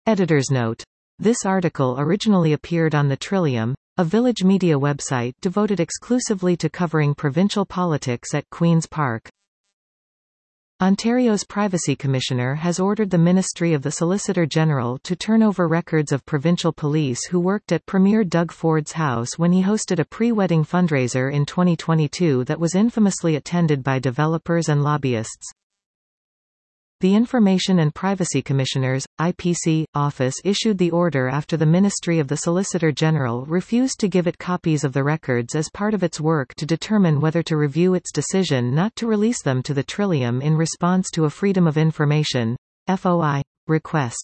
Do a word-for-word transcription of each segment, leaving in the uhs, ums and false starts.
Editor's note. This article originally appeared on the Trillium, a village media website devoted exclusively to covering provincial politics at Queen's Park. Ontario's Privacy Commissioner has ordered the Ministry of the Solicitor General to turn over records of provincial police who worked at Premier Doug Ford's house when he hosted a pre-wedding fundraiser in twenty twenty-two that was infamously attended by developers and lobbyists. The Information and Privacy Commissioner's, I P C, office issued the order after the Ministry of the Solicitor General refused to give it copies of the records as part of its work to determine whether to review its decision not to release them to the Trillium in response to a Freedom of Information (F O I) request.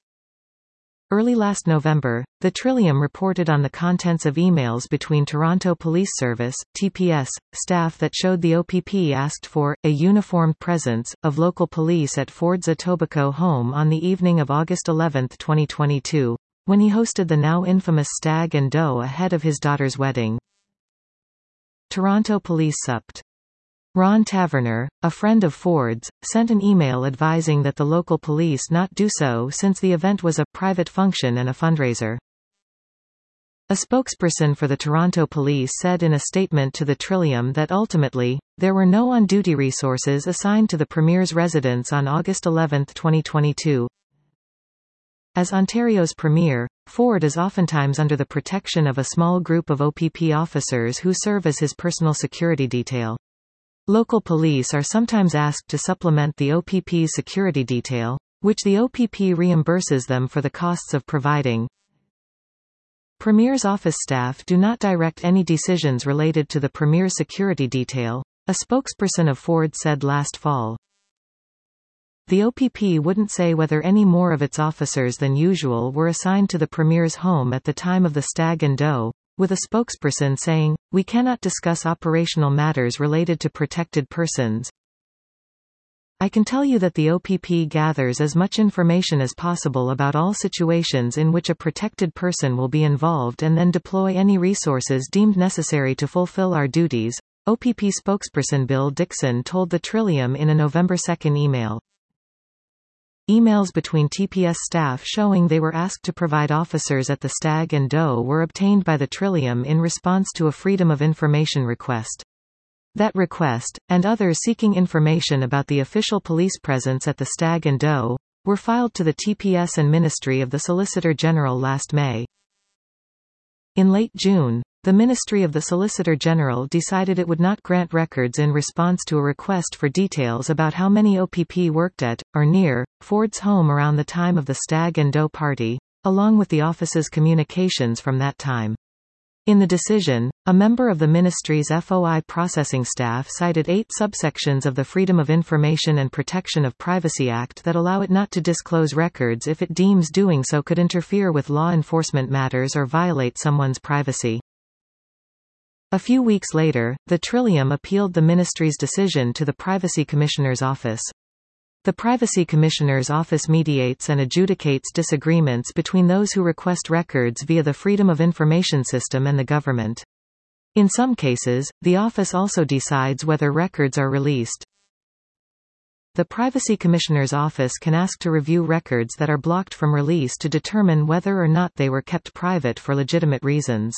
Early last November, the Trillium reported on the contents of emails between Toronto Police Service (T P S) staff that showed the O P P asked for a uniformed presence of local police at Ford's Etobicoke home on the evening of August eleventh twenty twenty-two, when he hosted the now infamous Stag and Doe ahead of his daughter's wedding. Toronto Police Supt. Ron Taverner, a friend of Ford's, sent an email advising that the local police not do so since the event was a private function and a fundraiser. A spokesperson for the Toronto Police said in a statement to the Trillium that ultimately, there were no on-duty resources assigned to the Premier's residence on August eleventh twenty twenty-two. As Ontario's Premier, Ford is oftentimes under the protection of a small group of O P P officers who serve as his personal security detail. Local police are sometimes asked to supplement the O P P's security detail, which the O P P reimburses them for the costs of providing. Premier's office staff do not direct any decisions related to the Premier's security detail, a spokesperson of Ford said last fall. The O P P wouldn't say whether any more of its officers than usual were assigned to the Premier's home at the time of the Stag and Doe, with a spokesperson saying, "We cannot discuss operational matters related to protected persons. I can tell you that the O P P gathers as much information as possible about all situations in which a protected person will be involved and then deploy any resources deemed necessary to fulfill our duties," O P P spokesperson Bill Dixon told the Trillium in a November second email. Emails between T P S staff showing they were asked to provide officers at the Stag and Doe were obtained by the Trillium in response to a Freedom of Information request. That request, and others seeking information about the official police presence at the Stag and Doe, were filed to the T P S and Ministry of the Solicitor General last May. In late June, the Ministry of the Solicitor General decided it would not grant records in response to a request for details about how many O P P worked at, or near, Ford's home around the time of the Stag and Doe party, along with the office's communications from that time. In the decision, a member of the ministry's F O I processing staff cited eight subsections of the Freedom of Information and Protection of Privacy Act that allow it not to disclose records if it deems doing so could interfere with law enforcement matters or violate someone's privacy. A few weeks later, the Trillium appealed the ministry's decision to the Privacy Commissioner's office. The Privacy Commissioner's office mediates and adjudicates disagreements between those who request records via the Freedom of Information system and the government. In some cases, the office also decides whether records are released. The Privacy Commissioner's office can ask to review records that are blocked from release to determine whether or not they were kept private for legitimate reasons.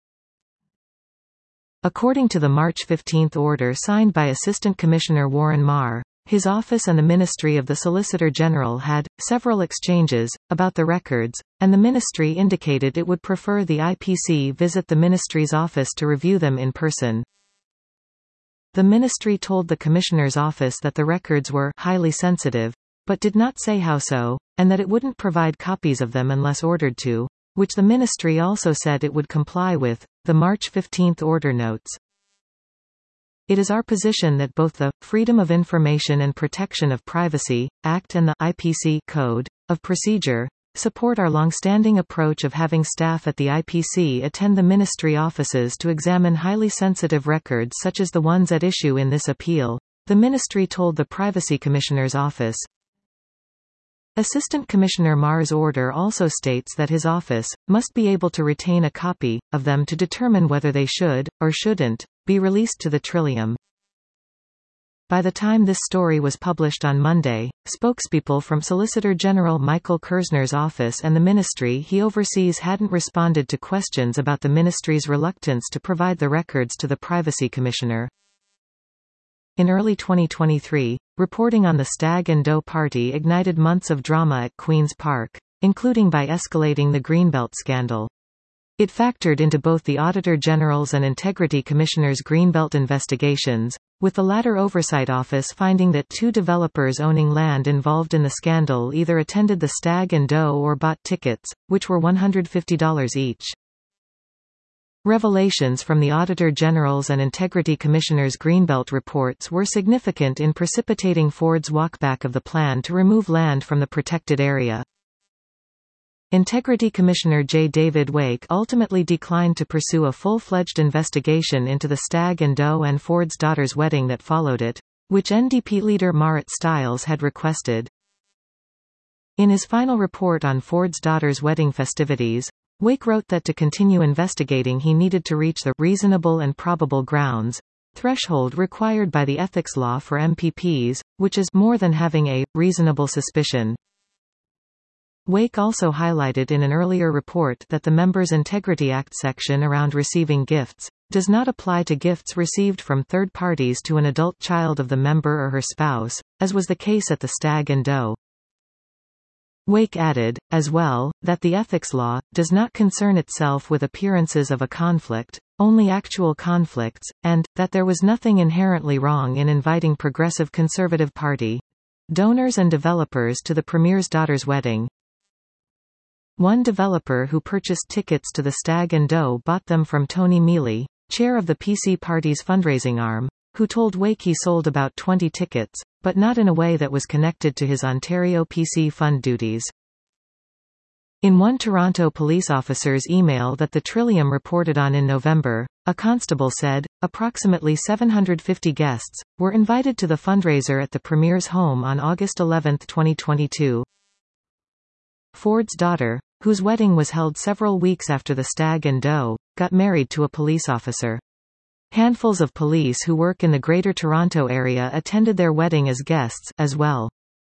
According to the March fifteenth order signed by Assistant Commissioner Warren Marr, his office and the Ministry of the Solicitor General had several exchanges about the records, and the ministry indicated it would prefer the I P C visit the ministry's office to review them in person. The ministry told the Commissioner's office that the records were highly sensitive, but did not say how so, and that it wouldn't provide copies of them unless ordered to, which the ministry also said it would comply with, the March fifteenth order notes. It is our position that both the Freedom of Information and Protection of Privacy Act and the I P C Code of Procedure support our long-standing approach of having staff at the I P C attend the ministry offices to examine highly sensitive records such as the ones at issue in this appeal, the ministry told the Privacy Commissioner's office. Assistant Commissioner Marr's order also states that his office must be able to retain a copy of them to determine whether they should, or shouldn't, be released to the Trillium. By the time this story was published on Monday, spokespeople from Solicitor General Michael Kerzner's office and the ministry he oversees hadn't responded to questions about the ministry's reluctance to provide the records to the Privacy Commissioner. In early twenty twenty-three, reporting on the Stag and Doe Party ignited months of drama at Queen's Park, including by escalating the Greenbelt scandal. It factored into both the Auditor General's and Integrity Commissioner's Greenbelt investigations, with the latter oversight office finding that two developers owning land involved in the scandal either attended the Stag and Doe or bought tickets, which were one hundred fifty dollars each. Revelations from the Auditor General's and Integrity Commissioner's Greenbelt reports were significant in precipitating Ford's walkback of the plan to remove land from the protected area. Integrity Commissioner J. David Wake ultimately declined to pursue a full-fledged investigation into the Stag and Doe and Ford's daughter's wedding that followed it, which N D P leader Marit Stiles had requested. In his final report on Ford's daughter's wedding festivities, Wake wrote that to continue investigating he needed to reach the reasonable and probable grounds threshold required by the ethics law for M P Ps, which is more than having a reasonable suspicion. Wake also highlighted in an earlier report that the Members' Integrity Act section around receiving gifts does not apply to gifts received from third parties to an adult child of the member or her spouse, as was the case at the Stag and Doe. Wake added, as well, that the ethics law does not concern itself with appearances of a conflict, only actual conflicts, and that there was nothing inherently wrong in inviting Progressive Conservative Party donors and developers to the Premier's daughter's wedding. One developer who purchased tickets to the Stag and Doe bought them from Tony Mealy, chair of the P C Party's fundraising arm, who told Wake he sold about twenty tickets, but not in a way that was connected to his Ontario P C fund duties. In one Toronto police officer's email that the Trillium reported on in November, a constable said, approximately seven hundred fifty guests were invited to the fundraiser at the Premier's home on August eleventh twenty twenty-two. Ford's daughter, whose wedding was held several weeks after the Stag and Doe, got married to a police officer. Handfuls of police who work in the Greater Toronto Area attended their wedding as guests, as well.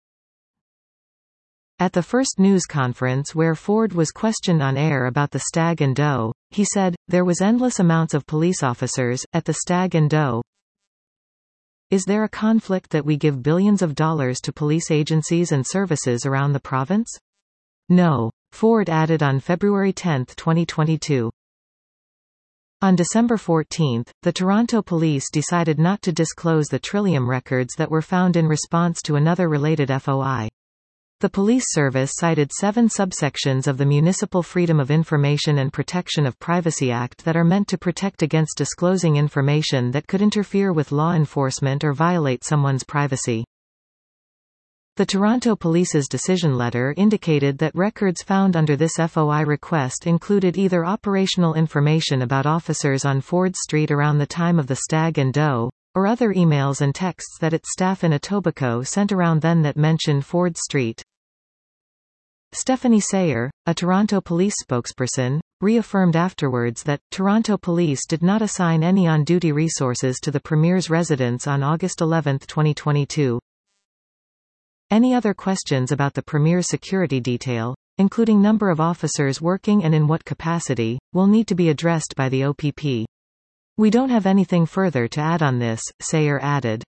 At the first news conference where Ford was questioned on air about the Stag and Doe, he said, "There was endless amounts of police officers at the Stag and Doe. Is there a conflict that we give billions of dollars to police agencies and services around the province? No," Ford added on February tenth twenty twenty-two. On December fourteenth, the Toronto Police decided not to disclose the Trillium records that were found in response to another related F O I. The police service cited seven subsections of the Municipal Freedom of Information and Protection of Privacy Act that are meant to protect against disclosing information that could interfere with law enforcement or violate someone's privacy. The Toronto Police's decision letter indicated that records found under this F O I request included either operational information about officers on Ford Street around the time of the Stag and Doe, or other emails and texts that its staff in Etobicoke sent around then that mentioned Ford Street. Stephanie Sayer, a Toronto Police spokesperson, reaffirmed afterwards that Toronto Police did not assign any on-duty resources to the Premier's residence on August eleventh twenty twenty-two. Any other questions about the Premier's security detail, including number of officers working and in what capacity, will need to be addressed by the O P P. We don't have anything further to add on this, Sayer added.